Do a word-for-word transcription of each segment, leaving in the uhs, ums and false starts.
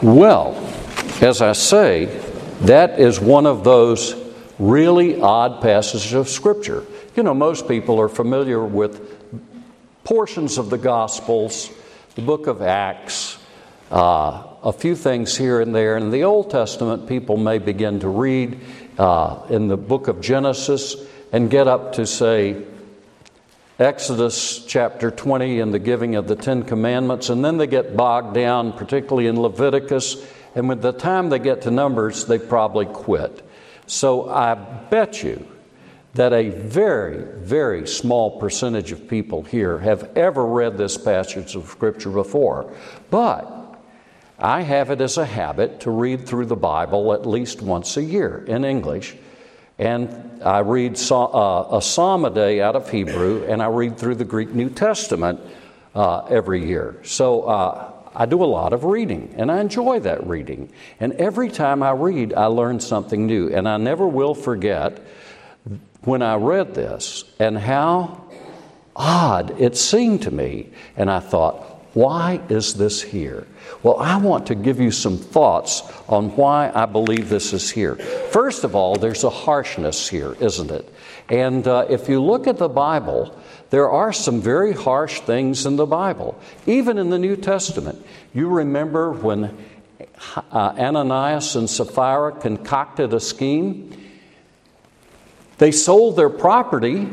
Well, as I say, that is one of those really odd passages of Scripture. You know, most people are familiar with portions of the Gospels, the book of Acts, uh, a few things here and there. In the Old Testament, people may begin to read uh, in the book of Genesis and get up to, say, Exodus chapter twenty and the giving of the Ten Commandments, and then they get bogged down, particularly in Leviticus, and by the time they get to Numbers, they probably quit. So I bet you that a very, very small percentage of people here have ever read this passage of Scripture before. But I have it as a habit to read through the Bible at least once a year in English. And I read a psalm a day out of Hebrew, and I read through the Greek New Testament uh, every year. So uh, I do a lot of reading, and I enjoy that reading. And every time I read, I learn something new. And I never will forget when I read this and how odd it seemed to me. And I thought, why is this here? Well, I want to give you some thoughts on why I believe this is here. First of all, there's a harshness here, isn't it? And uh, if you look at the Bible, there are some very harsh things in the Bible, even in the New Testament. You remember when uh, Ananias and Sapphira concocted a scheme? They sold their property.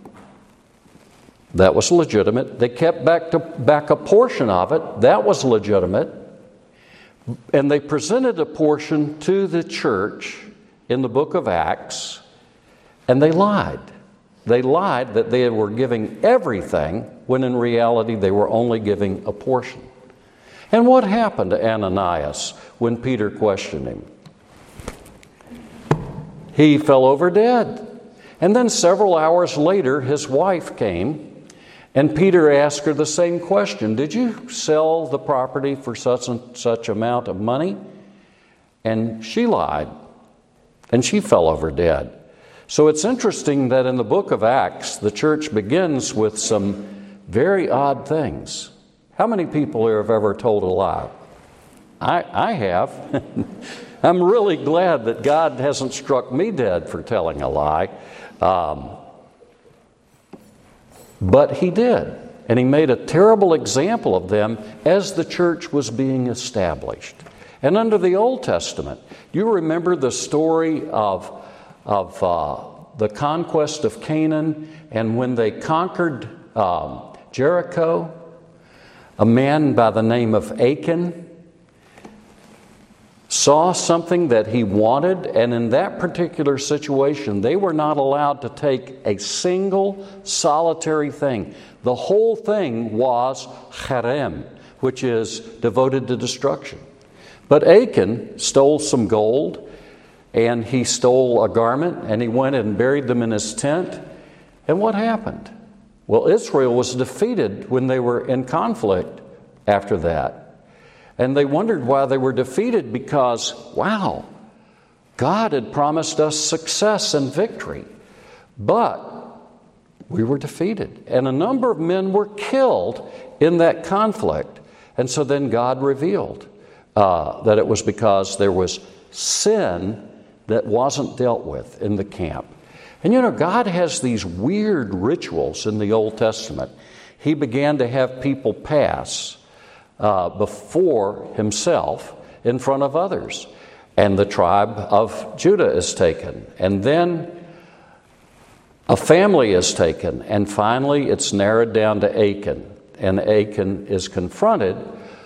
That was legitimate. They kept back to, back a portion of it. That was legitimate. And they presented a portion to the church in the book of Acts, and they lied. They lied that they were giving everything, when in reality they were only giving a portion. And what happened to Ananias when Peter questioned him? He fell over dead. And then several hours later, his wife came, and Peter asked her the same question. Did you sell the property for such and such amount of money? And she lied, and she fell over dead. So it's interesting that in the book of Acts, the church begins with some very odd things. How many people here have ever told a lie? I, I have. I'm really glad that God hasn't struck me dead for telling a lie. Um, But he did, and he made a terrible example of them as the church was being established. And under the Old Testament, you remember the story of, of uh, the conquest of Canaan, and when they conquered um, Jericho, a man by the name of Achan saw something that he wanted, and in that particular situation, they were not allowed to take a single solitary thing. The whole thing was cherem, which is devoted to destruction. But Achan stole some gold, and he stole a garment, and he went and buried them in his tent. And what happened? Well, Israel was defeated when they were in conflict after that. And they wondered why they were defeated because, wow, God had promised us success and victory. But we were defeated. And a number of men were killed in that conflict. And so then God revealed uh, that it was because there was sin that wasn't dealt with in the camp. And you know, God has these weird rituals in the Old Testament. He began to have people pass Uh, before himself in front of others. And the tribe of Judah is taken. And then a family is taken. And finally it's narrowed down to Achan. And Achan is confronted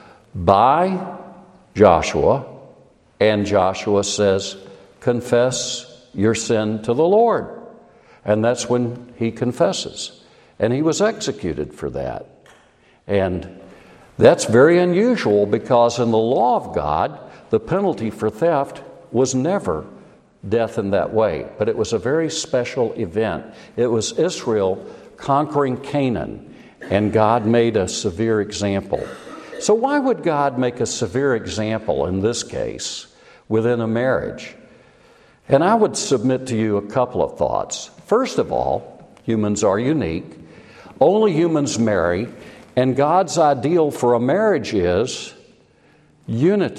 by Joshua. And Joshua says, confess your sin to the Lord. And that's when he confesses. And he was executed for that. And that's very unusual because in the law of God, the penalty for theft was never death in that way. But it was a very special event. It was Israel conquering Canaan, and God made a severe example. So why would God make a severe example in this case within a marriage? And I would submit to you a couple of thoughts. First of all, humans are unique. Only humans marry. And God's ideal for a marriage is unity,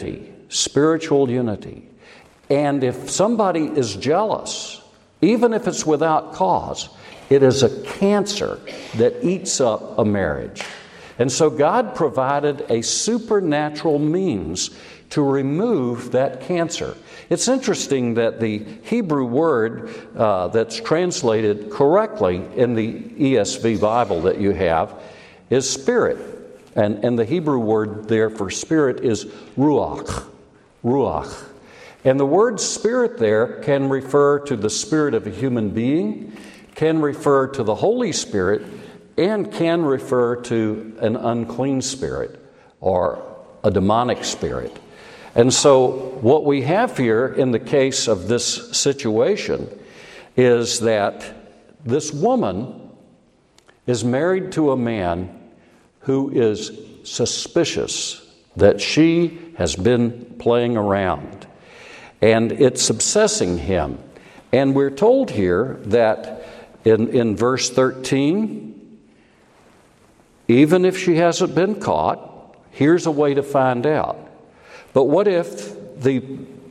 spiritual unity. And if somebody is jealous, even if it's without cause, it is a cancer that eats up a marriage. And so God provided a supernatural means to remove that cancer. It's interesting that the Hebrew word uh, that's translated correctly in the E S V Bible that you have is spirit. And, and the Hebrew word there for spirit is ruach. Ruach. And the word spirit there can refer to the spirit of a human being, can refer to the Holy Spirit, and can refer to an unclean spirit or a demonic spirit. And so what we have here in the case of this situation is that this woman is married to a man who is suspicious that she has been playing around. And it's obsessing him. And we're told here that in, in verse thirteen, even if she hasn't been caught, here's a way to find out. But what if the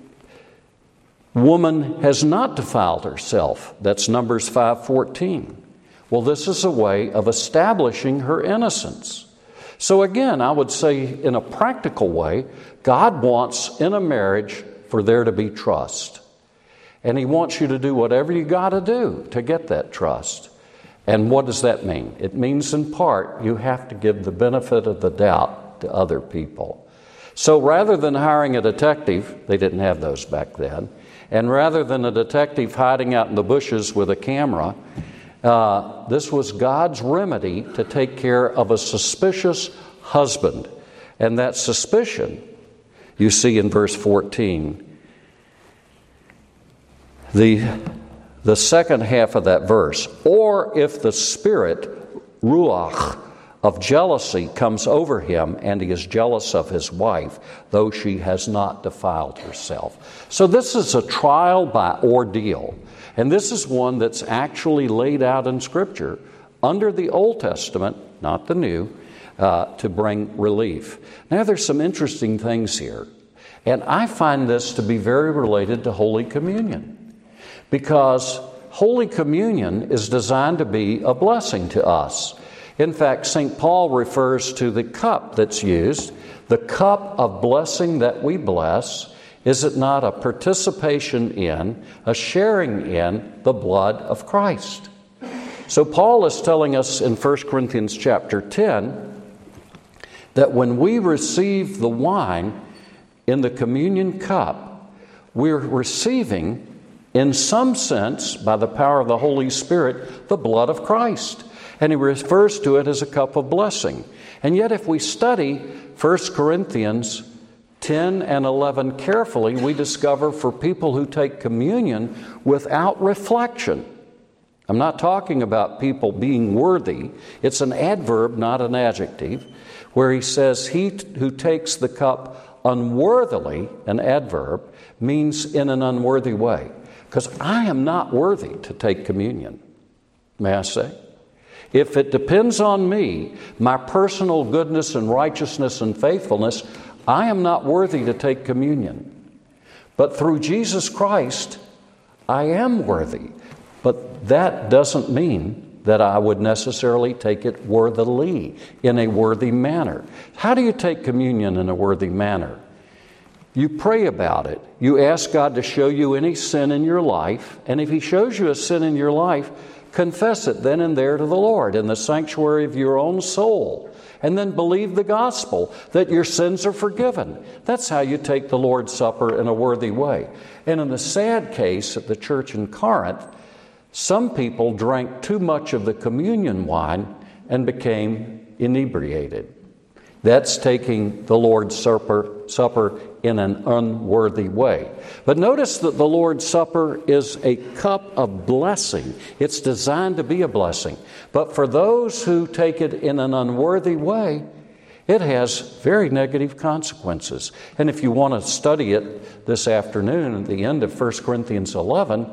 woman has not defiled herself? That's Numbers five fourteen. Well, this is a way of establishing her innocence. So again, I would say in a practical way, God wants in a marriage for there to be trust. And He wants you to do whatever you got to do to get that trust. And what does that mean? It means in part you have to give the benefit of the doubt to other people. So rather than hiring a detective, they didn't have those back then, and rather than a detective hiding out in the bushes with a camera, uh, this was God's remedy to take care of a suspicious husband. And that suspicion, you see in verse fourteen. The, the second half of that verse, or if the spirit, ruach, of jealousy comes over him and he is jealous of his wife, though she has not defiled herself. So this is a trial by ordeal. And this is one that's actually laid out in Scripture under the Old Testament, not the New, uh, to bring relief. Now there's some interesting things here. And I find this to be very related to Holy Communion. Because Holy Communion is designed to be a blessing to us. In fact, Saint Paul refers to the cup that's used, the cup of blessing that we bless. Is it not a participation in, a sharing in the blood of Christ? So Paul is telling us in First Corinthians chapter ten that when we receive the wine in the communion cup, we're receiving, in some sense, by the power of the Holy Spirit, the blood of Christ. And he refers to it as a cup of blessing. And yet if we study First Corinthians ten and eleven carefully, we discover for people who take communion without reflection. I'm not talking about people being worthy. It's an adverb, not an adjective, where he says he who takes the cup unworthily, an adverb, means in an unworthy way. Because I am not worthy to take communion, may I say? If it depends on me, my personal goodness and righteousness and faithfulness, I am not worthy to take communion. But through Jesus Christ, I am worthy. But that doesn't mean that I would necessarily take it worthily, in a worthy manner. How do you take communion in a worthy manner? You pray about it. You ask God to show you any sin in your life, and if He shows you a sin in your life, confess it then and there to the Lord in the sanctuary of your own soul. And then believe the gospel that your sins are forgiven. That's how you take the Lord's Supper in a worthy way. And in the sad case at the church in Corinth, some people drank too much of the communion wine and became inebriated. That's taking the Lord's Supper, supper in an unworthy way. But notice that the Lord's Supper is a cup of blessing. It's designed to be a blessing. But for those who take it in an unworthy way, it has very negative consequences. And if you want to study it this afternoon at the end of First Corinthians eleven,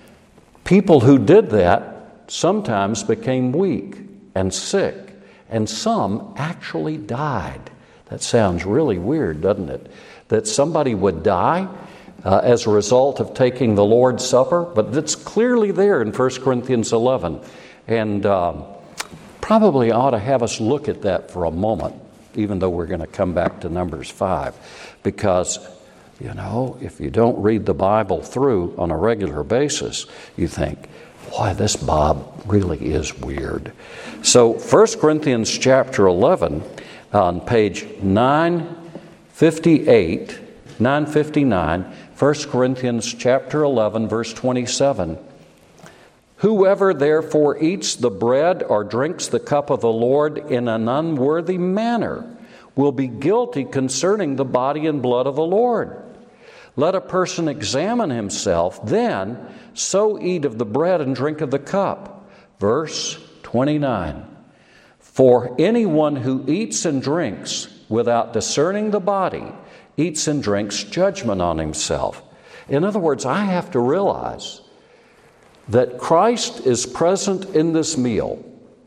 people who did that sometimes became weak and sick, and some actually died. That sounds really weird, doesn't it? that somebody would die uh, as a result of taking the Lord's Supper, but it's clearly there in First Corinthians eleven. And um, probably ought to have us look at that for a moment, even though we're going to come back to Numbers five. Because, you know, if you don't read the Bible through on a regular basis, you think, boy, this Bob really is weird. So First Corinthians chapter eleven, on page nine fifty-eight, nine fifty-nine, First Corinthians chapter eleven, verse twenty-seven. Whoever therefore eats the bread or drinks the cup of the Lord in an unworthy manner will be guilty concerning the body and blood of the Lord. Let a person examine himself, then so eat of the bread and drink of the cup. Verse twenty-nine. For anyone who eats and drinks without discerning the body eats and drinks judgment on himself. In other words, I have to realize that Christ is present in this meal.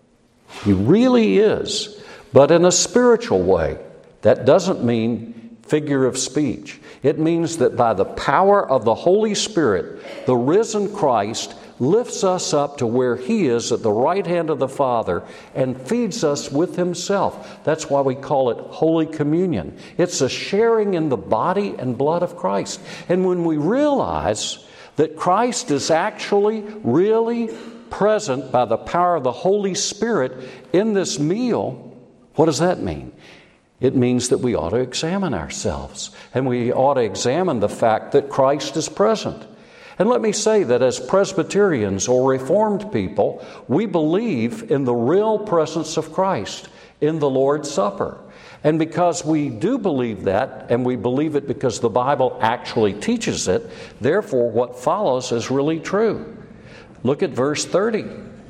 He really is, but in a spiritual way. That doesn't mean figure of speech. It means that by the power of the Holy Spirit, the risen Christ lifts us up to where He is at the right hand of the Father and feeds us with Himself. That's why we call it Holy Communion. It's a sharing in the body and blood of Christ. And when we realize that Christ is actually really present by the power of the Holy Spirit in this meal, what does that mean? It means that we ought to examine ourselves, and we ought to examine the fact that Christ is present. And let me say that as Presbyterians or Reformed people, we believe in the real presence of Christ in the Lord's Supper. And because we do believe that, and we believe it because the Bible actually teaches it, therefore what follows is really true. Look at verse thirty.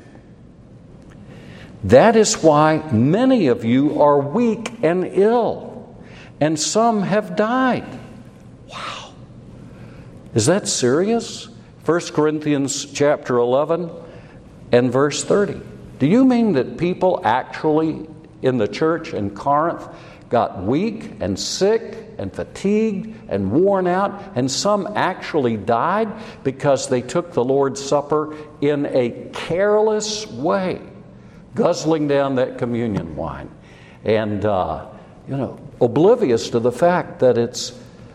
That is why many of you are weak and ill, and some have died. Wow. Is that serious? First Corinthians chapter eleven and verse thirty. Do you mean that people actually in the church in Corinth got weak and sick and fatigued and worn out, and some actually died because they took the Lord's Supper in a careless way, guzzling down that communion wine, and uh, you know, oblivious to the fact that it's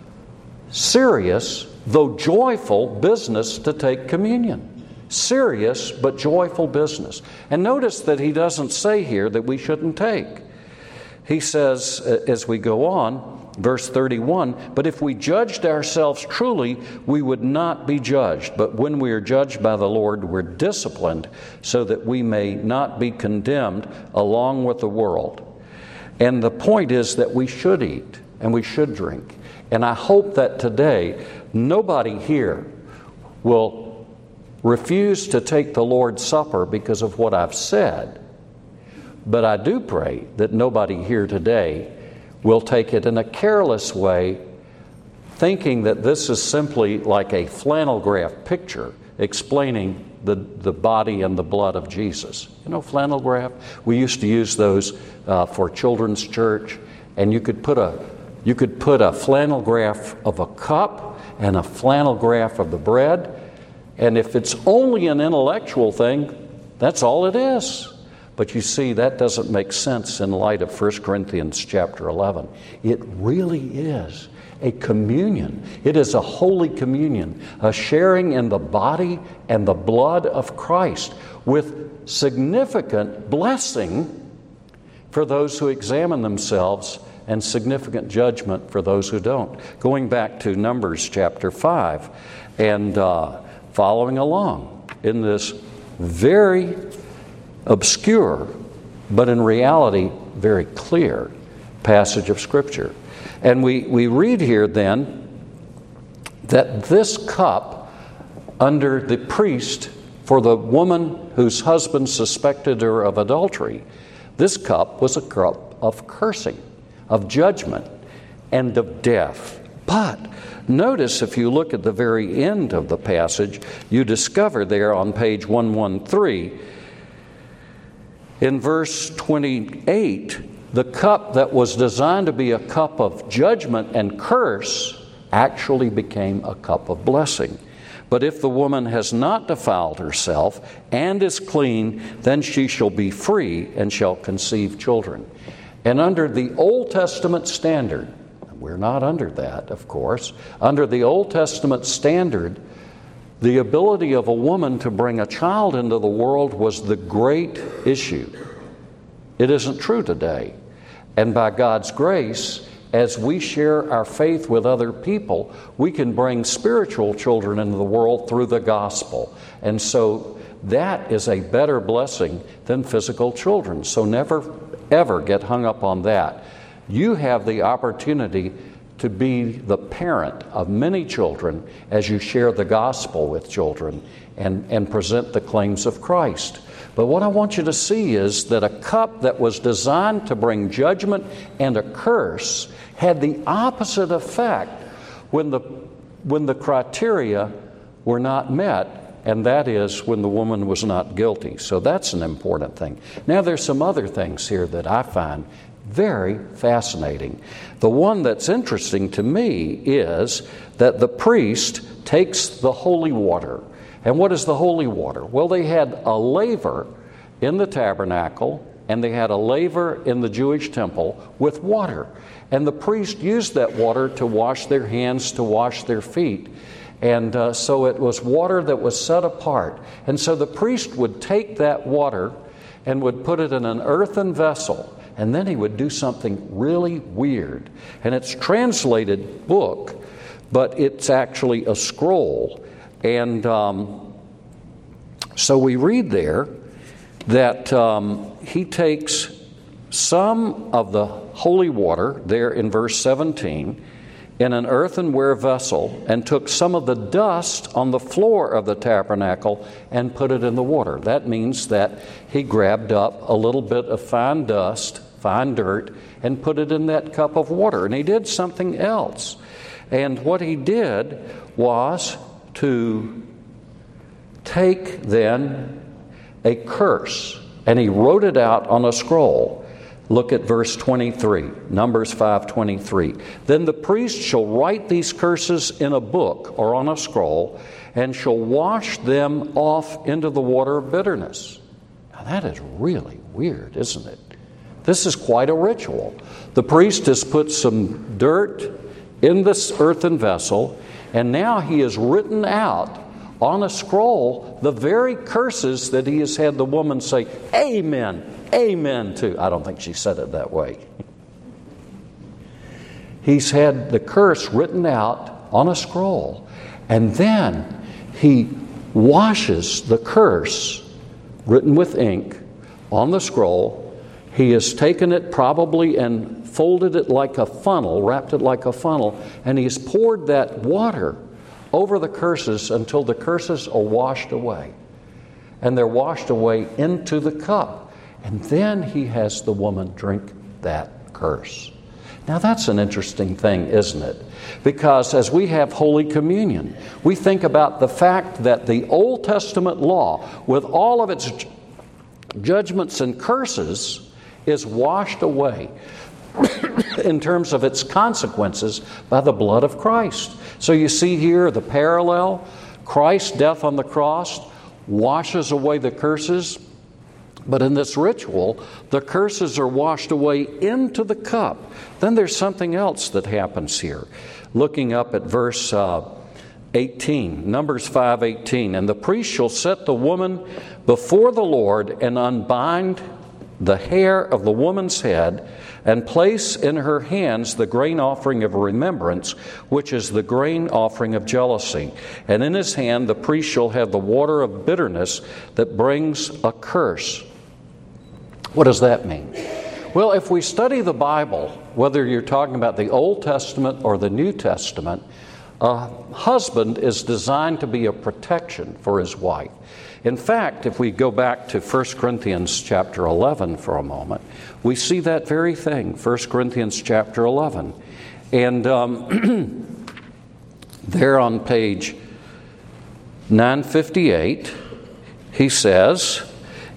serious, though joyful, business to take communion. Serious but joyful business. And notice that he doesn't say here that we shouldn't take. He says, as we go on, verse thirty-one, but if we judged ourselves truly, we would not be judged. But when we are judged by the Lord, we're disciplined so that we may not be condemned along with the world. And the point is that we should eat and we should drink. And I hope that today nobody here will refuse to take the Lord's Supper because of what I've said. But I do pray that nobody here today will take it in a careless way, thinking that this is simply like a flannel graph picture explaining the, the body and the blood of Jesus. You know, flannel graph? We used to use those uh, for children's church, and you could put a you could put a flannel graph of a cup and a flannel graph of the bread. And if it's only an intellectual thing, that's all it is. But you see, that doesn't make sense in light of First Corinthians chapter eleven. It really is a communion. It is a holy communion, a sharing in the body and the blood of Christ with significant blessing for those who examine themselves and significant judgment for those who don't. Going back to Numbers chapter five and uh, following along in this very obscure, but in reality very clear passage of Scripture. And we, we read here then that this cup under the priest for the woman whose husband suspected her of adultery, this cup was a cup of cursing, of judgment, and of death. But notice, if you look at the very end of the passage, you discover there on page one thirteen, in verse twenty-eight, the cup that was designed to be a cup of judgment and curse actually became a cup of blessing. But if the woman has not defiled herself and is clean, then she shall be free and shall conceive children. And under the Old Testament standard, we're not under that, of course, under the Old Testament standard, the ability of a woman to bring a child into the world was the great issue. It isn't true today. And by God's grace, as we share our faith with other people, we can bring spiritual children into the world through the gospel. And so that is a better blessing than physical children. So never, ever get hung up on that. You have the opportunity to be the parent of many children as you share the gospel with children and, and present the claims of Christ. But what I want you to see is that a cup that was designed to bring judgment and a curse had the opposite effect when the, when the criteria were not met, and that is when the woman was not guilty. So that's an important thing. Now there's some other things here that I find very fascinating. The one that's interesting to me is that the priest takes the holy water. And what is the holy water? Well, they had a laver in the tabernacle, and they had a laver in the Jewish temple with water. And the priest used that water to wash their hands, to wash their feet. And uh, so it was water that was set apart. And so the priest would take that water and would put it in an earthen vessel. And then he would do something really weird. And it's translated book, but it's actually a scroll. And um, so we read there that um, he takes some of the holy water, there in verse seventeen, in an earthenware vessel, and took some of the dust on the floor of the tabernacle and put it in the water. That means that he grabbed up a little bit of fine dust, fine dirt, and put it in that cup of water. And he did something else. And what he did was to take then a curse, and he wrote it out on a scroll. Look at verse twenty-three, Numbers five twenty-three. Then the priest shall write these curses in a book or on a scroll, and shall wash them off into the water of bitterness. Now that is really weird, isn't it? This is quite a ritual. The priest has put some dirt in this earthen vessel, and now he has written out on a scroll the very curses that he has had the woman say, amen, amen to. I don't think she said it that way. He's had the curse written out on a scroll, and then he washes the curse written with ink on the scroll. He has taken it probably and folded it like a funnel, wrapped it like a funnel, and he's poured that water over the curses until the curses are washed away. And they're washed away into the cup. And then he has the woman drink that curse. Now that's an interesting thing, isn't it? Because as we have Holy Communion, we think about the fact that the Old Testament law, with all of its judgments and curses, is washed away in terms of its consequences by the blood of Christ. So you see here the parallel. Christ's death on the cross washes away the curses, but in this ritual, the curses are washed away into the cup. Then there's something else that happens here. Looking up at verse uh, eighteen, Numbers five eighteen, and the priest shall set the woman before the Lord and unbind the hair of the woman's head, and place in her hands the grain offering of remembrance, which is the grain offering of jealousy. And in his hand the priest shall have the water of bitterness that brings a curse. What does that mean? Well, if we study the Bible, whether you're talking about the Old Testament or the New Testament, a husband is designed to be a protection for his wife. In fact, if we go back to First Corinthians chapter eleven for a moment, we see that very thing, First Corinthians chapter eleven. And um, there on page nine fifty-eight, he says,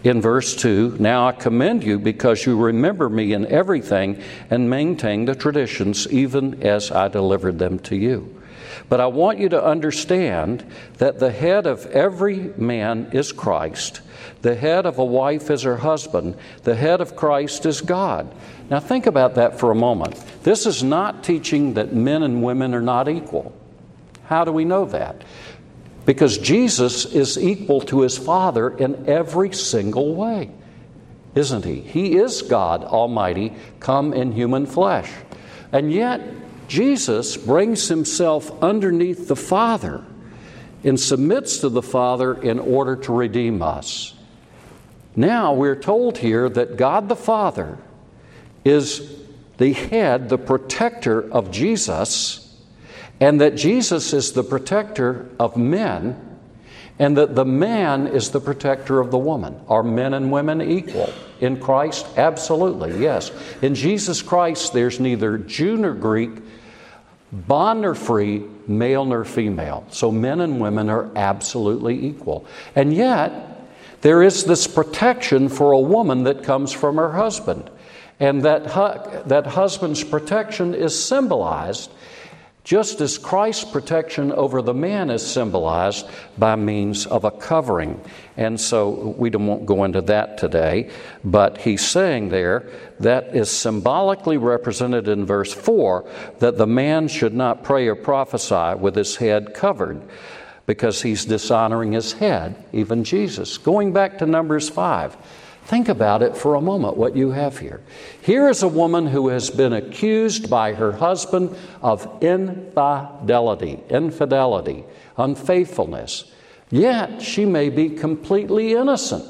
in verse two, "Now I commend you because you remember me in everything and maintain the traditions even as I delivered them to you. But I want you to understand that the head of every man is Christ. The head of a wife is her husband. The head of Christ is God." Now think about that for a moment. This is not teaching that men and women are not equal. How do we know that? Because Jesus is equal to his Father in every single way, isn't he? He is God Almighty come in human flesh. And yet, Jesus brings himself underneath the Father and submits to the Father in order to redeem us. Now we're told here that God the Father is the head, the protector of Jesus, and that Jesus is the protector of men, and that the man is the protector of the woman. Are men and women equal in Christ? Absolutely, yes. In Jesus Christ, there's neither Jew nor Greek, bond nor free, male nor female. So men and women are absolutely equal. And yet, there is this protection for a woman that comes from her husband. And that, hu- that husband's protection is symbolized just as Christ's protection over the man is symbolized by means of a covering. And so we won't go into that today, but he's saying there that is symbolically represented in verse four, that the man should not pray or prophesy with his head covered, because he's dishonoring his head, even Jesus. Going back to Numbers five, think about it for a moment, what you have here. Here is a woman who has been accused by her husband of infidelity, infidelity, unfaithfulness. Yet she may be completely innocent.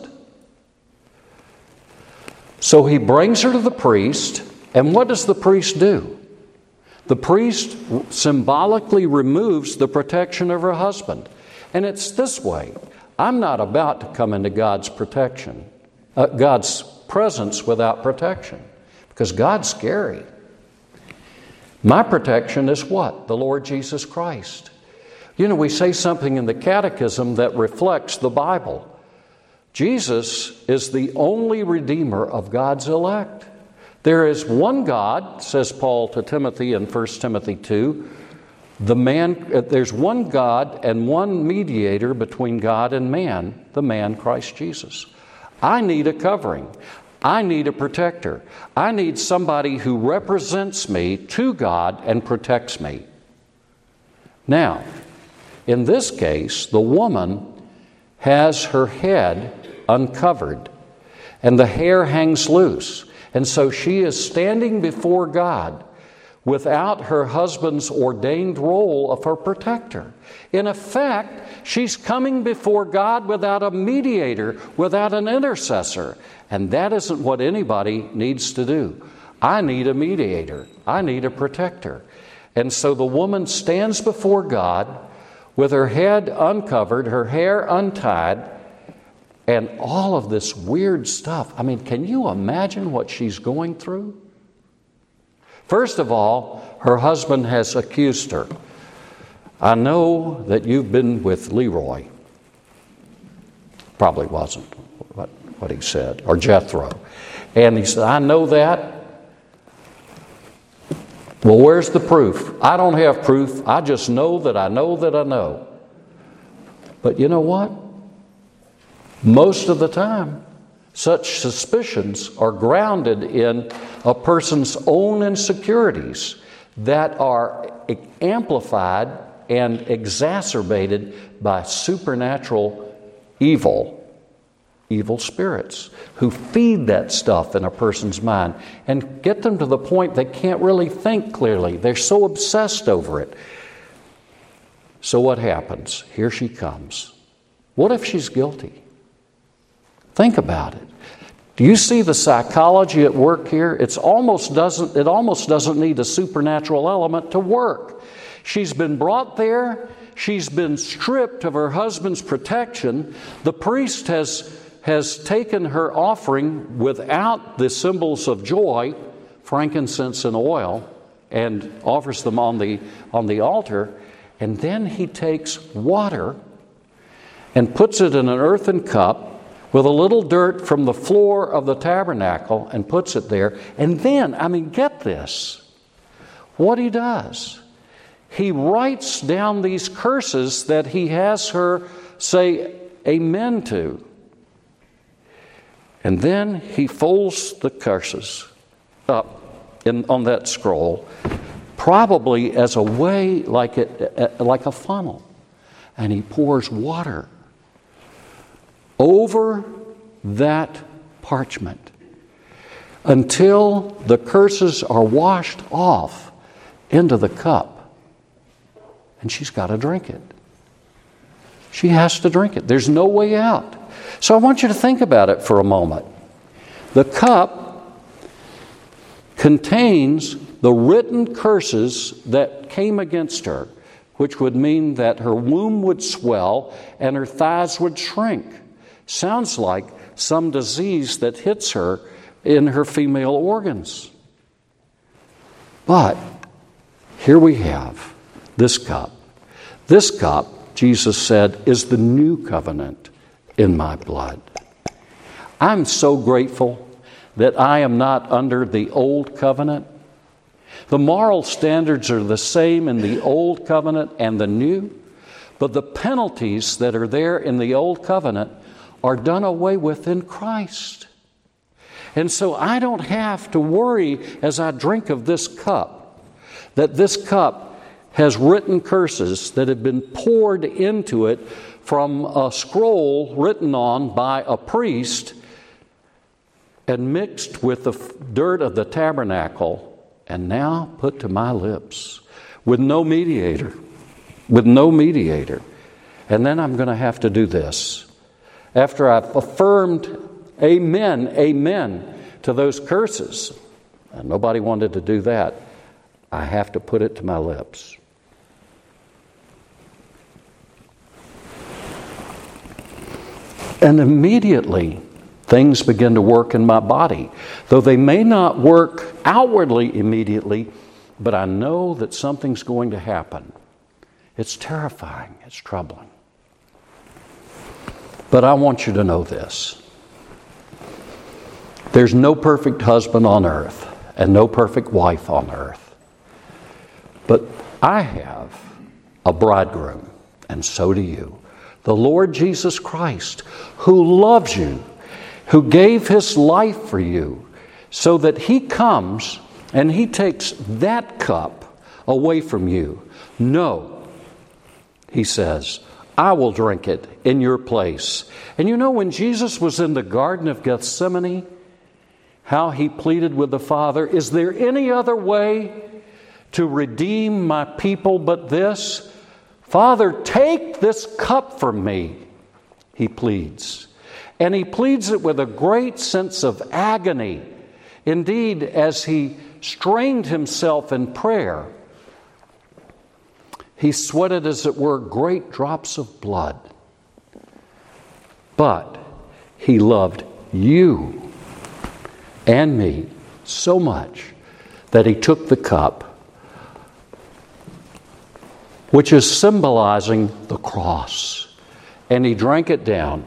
So he brings her to the priest, and what does the priest do? The priest symbolically removes the protection of her husband. And it's this way. I'm not about to come into God's protection. Uh, God's presence without protection, because God's scary. My protection is what? The Lord Jesus Christ. You know, we say something in the Catechism that reflects the Bible. Jesus is the only Redeemer of God's elect. There is one God, says Paul to Timothy in First Timothy two. The man, uh, there's one God and one mediator between God and man, the man Christ Jesus. I need a covering. I need a protector. I need somebody who represents me to God and protects me. Now, in this case, the woman has her head uncovered and the hair hangs loose. And so she is standing before God without her husband's ordained role of her protector. In effect, she's coming before God without a mediator, without an intercessor. And that isn't what anybody needs to do. I need a mediator. I need a protector. And so the woman stands before God with her head uncovered, her hair untied, and all of this weird stuff. I mean, can you imagine what she's going through? First of all, her husband has accused her. I know that you've been with Leroy. Probably wasn't what, what he said, or Jethro. And he said, I know that. Well, where's the proof? I don't have proof. I just know that I know that I know. But you know what? Most of the time, such suspicions are grounded in a person's own insecurities that are amplified and exacerbated by supernatural evil, evil spirits who feed that stuff in a person's mind and get them to the point they can't really think clearly. They're so obsessed over it. So what happens? Here she comes. What if she's guilty? Think about it. Do you see the psychology at work here? It's almost doesn't, it almost doesn't need a supernatural element to work. She's been brought there. She's been stripped of her husband's protection. The priest has, has taken her offering without the symbols of joy, frankincense and oil, and offers them on the, on the altar. And then he takes water and puts it in an earthen cup, with a little dirt from the floor of the tabernacle and puts it there. And then, I mean, get this. What he does, he writes down these curses that he has her say amen to. And then he folds the curses up in, on that scroll, probably as a way, like, it, like a funnel. And he pours water over that parchment until the curses are washed off into the cup. And she's got to drink it. She has to drink it. There's no way out. So I want you to think about it for a moment. The cup contains the written curses that came against her, which would mean that her womb would swell and her thighs would shrink. Sounds like some disease that hits her in her female organs. But here we have this cup. This cup, Jesus said, is the new covenant in my blood. I'm so grateful that I am not under the old covenant. The moral standards are the same in the old covenant and the new, but the penalties that are there in the old covenant are done away with in Christ. And so I don't have to worry as I drink of this cup, that this cup has written curses that have been poured into it from a scroll written on by a priest and mixed with the dirt of the tabernacle and now put to my lips with no mediator, with no mediator. And then I'm going to have to do this. After I've affirmed amen, amen to those curses, and nobody wanted to do that, I have to put it to my lips. And immediately, things begin to work in my body. Though they may not work outwardly immediately, but I know that something's going to happen. It's terrifying. It's troubling. But I want you to know this. There's no perfect husband on earth and no perfect wife on earth. But I have a bridegroom, and so do you. The Lord Jesus Christ, who loves you, who gave His life for you, so that He comes and He takes that cup away from you. No, He says, I will drink it in your place. And you know, when Jesus was in the Garden of Gethsemane, how He pleaded with the Father, is there any other way to redeem my people but this? Father, take this cup from me, He pleads. And He pleads it with a great sense of agony. Indeed, as He strained Himself in prayer, He sweated, as it were, great drops of blood. But He loved you and me so much that He took the cup, which is symbolizing the cross, and He drank it down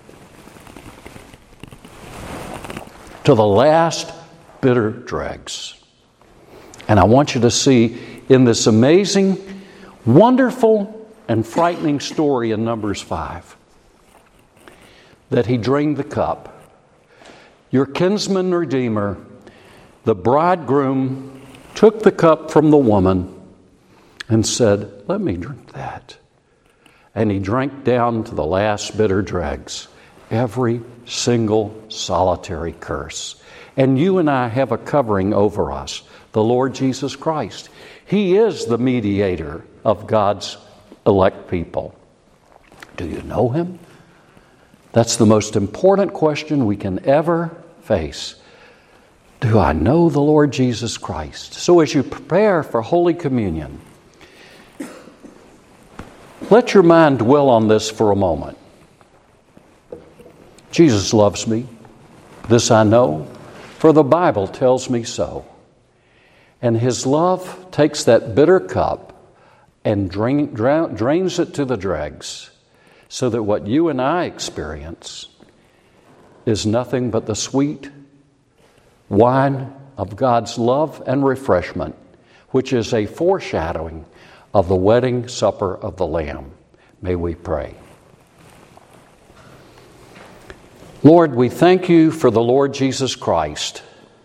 to the last bitter dregs. And I want you to see in this amazing, wonderful, and frightening story in Numbers five that He drained the cup. Your kinsman redeemer, the bridegroom, took the cup from the woman and said, let me drink that. And He drank down to the last bitter dregs every single solitary curse. And you and I have a covering over us, the Lord Jesus Christ. He is the mediator of God's elect people. Do you know Him? That's the most important question we can ever face. Do I know the Lord Jesus Christ? So as you prepare for Holy Communion, let your mind dwell on this for a moment. Jesus loves me. This I know, for the Bible tells me so. And His love takes that bitter cup and drain, drain, drains it to the dregs, so that what you and I experience is nothing but the sweet wine of God's love and refreshment, which is a foreshadowing of the wedding supper of the Lamb. May we pray. Lord, we thank you for the Lord Jesus Christ,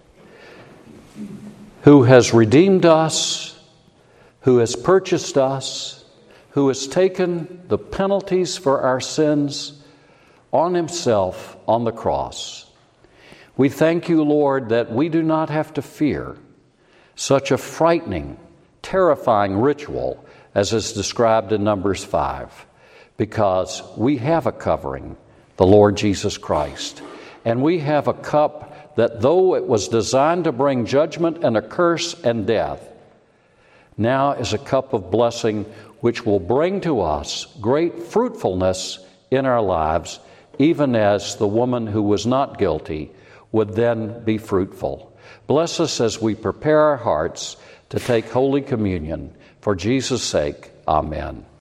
who has redeemed us, who has purchased us, who has taken the penalties for our sins on himself on the cross. We thank you, Lord, that we do not have to fear such a frightening, terrifying ritual as is described in Numbers five, because we have a covering, the Lord Jesus Christ. And we have a cup that, though it was designed to bring judgment and a curse and death, now is a cup of blessing which will bring to us great fruitfulness in our lives, even as the woman who was not guilty would then be fruitful. Bless us as we prepare our hearts to take Holy Communion. For Jesus' sake, amen.